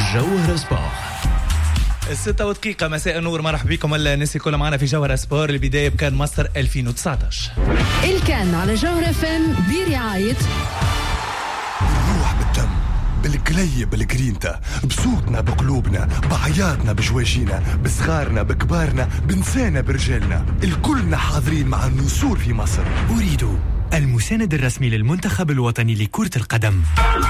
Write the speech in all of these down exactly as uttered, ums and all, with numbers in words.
جوهر سبور. الستة ودقيقة مساء النور، مرحبا بكم الناس الكل معنا في جوهر سبور. البداية بكان مصر ألفين وتسعطاش. الكان على جوهر فن برعاية الروح بالدم بالكلي بالجرينتا، بصوتنا بقلوبنا، بعياطنا بجواجينا، بصغارنا بكبارنا، بنسانا برجالنا، الكلنا حاضرين مع النسور في مصر. أريد المساند الرسمي للمنتخب الوطني لكرة القدم.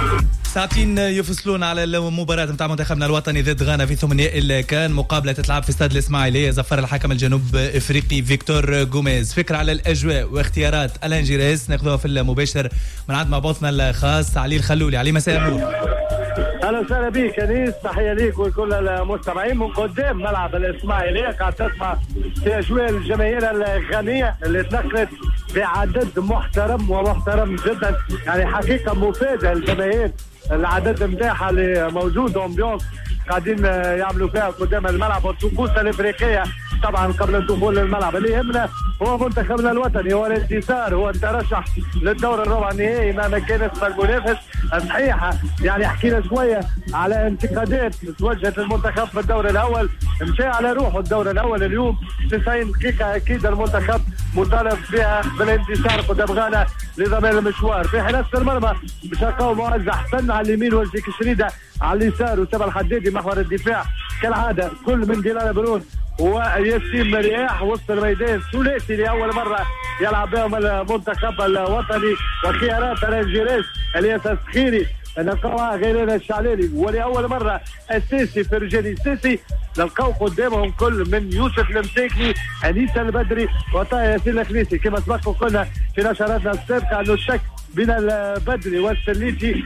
ساعتين يفصلون على المباراة متاع منتخبنا الوطني ضد غانا في ثمانية اللي كان مقابلة تتلعب في استاد الإسماعيلية. زفر الحكم الجنوب إفريقي فيكتور غوميز. فكرة على الأجواء واختيارات ألان جيريس ناخذوها في المباشر من عند مبعوثنا الخاص علي الخلولي. علي مساء النور. اهلا وسهلا بك انيس، تحيه ليك ولكل المستمعين من قدام ملعب الاسماعيليه. قاعد تسمع في اجواء الجماهير الغنيه اللي تنقلت بعدد محترم ومحترم جدا، يعني حقيقه مفاجاه الجماهير العدد نتاعها اللي موجود، امبيونس قاعدين يعملوا فيها قدام الملعب والطقوس الافريقيه. طبعا قبل الدخول للملعب اللي يهمنا هو منتخبنا الوطني، هو الانتصار، هو الترشح للدور الربع النهائي ما كان اسم المنافس. صحيح يعني حكينا شويه على انتقادات توجهت للمنتخب في الدور الاول، مشى على روحه الدور الاول اليوم تسعين دقيقه. اكيد المنتخب مطالب فيها بالانتصار قدام غانا لضمان المشوار. في حراسه المرمى بشاقه موزع حسن على اليمين، وجهك شريده على اليسار، وسبع الحدادي محور الدفاع كالعاده، كل من ديلان برون وياسين مرياح. وسط الميدان ثلاثي لاول مره يلعب بهم المنتخب الوطني، وخيارات الانجيريس الياس السخيري نلقاوها غيرنا الشعلالي، ولاول مره اساسي فرجاني الساسي. نلقاو قدامهم كل من يوسف المساكني، انيس البدري، وطه ياسين الخليسي. كما سبق وقلنا في نشراتنا السابقه انه الشك بين البدري والسليتي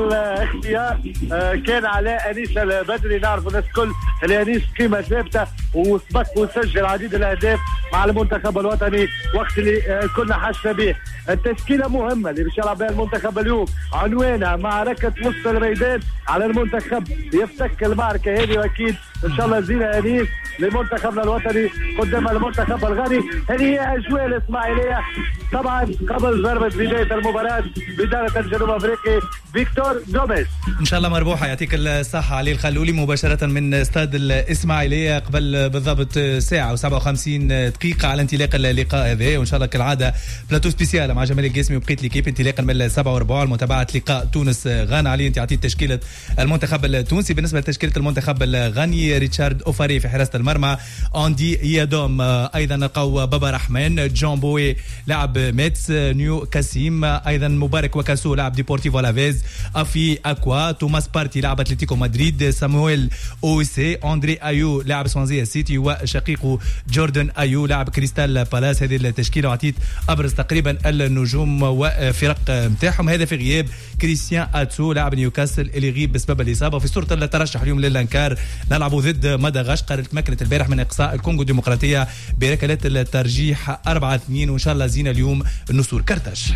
الاختيار كان على انيس البدري. نعرف الناس كل اللي انيس قيمه ثابته وسبق وسجل عديد الاهداف مع المنتخب الوطني وقت اللي كنا حاشنا به. التشكيله مهمه اللي باش يلعب بها المنتخب اليوم، عنوانها معركه وسط الميدان. على المنتخب يفتك المعركه هذه، واكيد ان شاء الله زينه انيس لمنتخبنا الوطني قدام المنتخب الغاني. هذه هي اجواء الاسماعيليه طبعا قبل ضربه بدايه المباراه بدايه الجنوب افريقي فيكتور غوميز. ان شاء الله مربوحه، يعطيك الصحه علي الخلولي مباشره من استاد الاسماعيليه قبل بالضبط ساعه وسبعة وخمسين دقيقه على انطلاق اللقاء هذا. وان شاء الله كالعاده بلاتو سبيسيال مع جمال القاسمي وبقيه ليكيب انطلاقا من السبعة وربع لمتابعه لقاء تونس غانا. علي انت عطيت تشكيله المنتخب التونسي. بالنسبه لتشكيله المنتخب الغاني، ريتشارد اوفاري في حراسه المرمى، اندي يادوم، ايضا نلقاو بابا رحمن، جون بوي لاعب ميتس، نيو كاسيم، ايضا مبارك وكاسو لاعب ديبورتيفو لافيز، افي اكوا، توماس بارتي لاعب اتلتيكو مدريد، سامويل اوسي، اندري ايو لاعب سوانزيا سيتي، وشقيقه جوردن ايو لاعب كريستال بالاس. هذه التشكيله وعطيت ابرز تقريبا النجوم وفرق نتاعهم. هذا في غياب كريستيان اتسو لاعب نيوكاسل اللي يغيب بسبب الاصابه. في صوره الترشح اليوم للانكار نلعبوا ضد مدغشقر، تمكنت البارح من اقصاء الكونغو الديمقراطيه بركلات الترجيح أربعة اثنين، وان شاء الله زينه اليوم النسور كرتاش.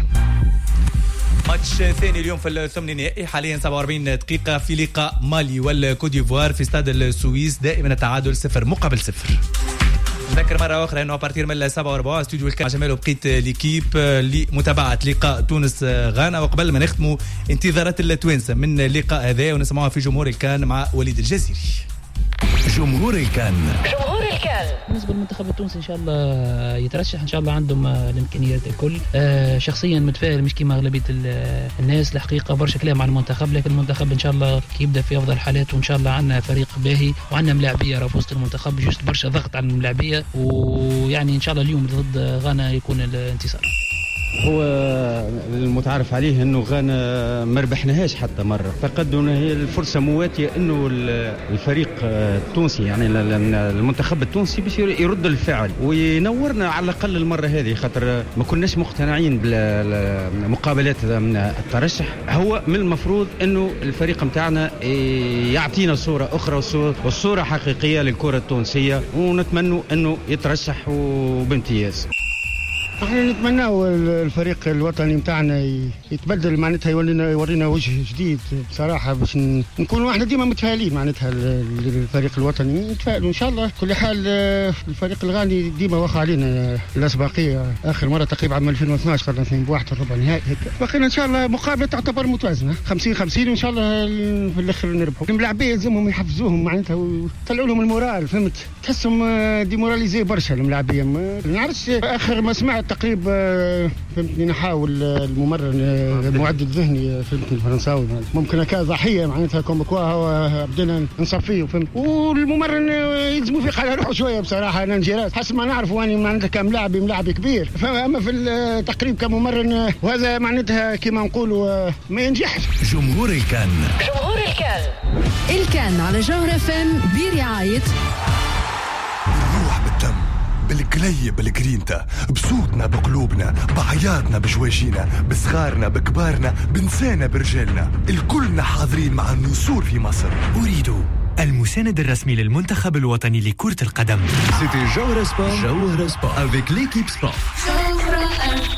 ماتش ثاني اليوم في الثمن نهائي، حاليا سبعة وأربعين دقيقة في لقاء مالي والكوت ديفوار في استاد السويس، دائما التعادل صفر مقابل صفر. نذكر مرة أخرى أنه أبارتير من السبعة وربع استوديو الكام جمال وبقيت ليكيب لمتابعة لقاء تونس غانا. وقبل ما نختموا انتظارات التوانسة من اللقاء هذا ونسمعها في جمهور الكان مع وليد الجزيري. جمهور الكان. جمهور الكان بالنسبه للمنتخب التونسي ان شاء الله يترشح، ان شاء الله عندهم الامكانيات الكل. أه شخصيا متفائل مش كيما اغلبيه الناس. الحقيقه برشا كلام عن المنتخب، لكن المنتخب ان شاء الله يبدا في افضل حالاته، وان شاء الله عندنا فريق باهي وعندنا ملاعبيه راه في وسط المنتخب، جست برشا ضغط على الملاعبيه، ويعني ان شاء الله اليوم ضد غانا يكون الانتصار. هو المتعارف عليه انه غانا ما ربحناهاش حتى مره، اعتقد انه هي الفرصه مواتيه انه الفريق التونسي يعني المنتخب التونسي باش يرد الفعل وينورنا على الاقل المره هذه، خاطر ما كناش مقتنعين بالمقابلات الترشح. هو من المفروض انه الفريق نتاعنا يعطينا صوره اخرى والصوره حقيقيه للكره التونسيه، ونتمنى انه يترشح وبامتياز. احنا نتمناو الفريق الوطني متاعنا يتبدل معناتها يورينا يورينا وجه جديد بصراحه باش نكونوا احنا ديما متفائلين معناتها الفريق الوطني نتفائلوا ان شاء الله. كل حال الفريق الغاني ديما واخا علينا الاسبقيه اخر مره تقريبا عام ألفين واثناش صرنا اثنين بواحد الربع نهائي هيك بقينا ان شاء الله مقابله تعتبر متوازنه خمسين خمسين وان شاء الله في الاخر نربحوا. الملاعبيه يلزمهم يحفزوهم معناتها ويطلعوا لهم المورال فهمت تحسهم ديموراليزي برشا الملاعبيه. ما نعرفش اخر ما سمعت تقريبا فهمتني نحاول الممرن المعد الذهني فهمتني الفرنساوي ممكن هكا ضحيه معناتها كوم كوا بدينا نصفيه فهمت والممرن يلزموا يفيق على روحه شويه بصراحه. انا نجيرات حسب ما نعرف واني معناتها كملاعب ملاعب كبير فاما في التقريب كممرن وهذا معناتها كما نقولوا ما ينجحش. جمهور الكان جمهور الكان الكان على جوهر اف ام برعايه بالروح بالدم بالكلي بالجرينتا بصوتنا بقلوبنا بعياطنا بجواجينا بصغارنا بكبارنا بنسانا برجالنا الكلنا حاضرين مع النسور في مصر. أريد المساند الرسمي للمنتخب الوطني لكرة القدم. C'était Jawhara Sport. Jawhara Sport avec l'équipe sport.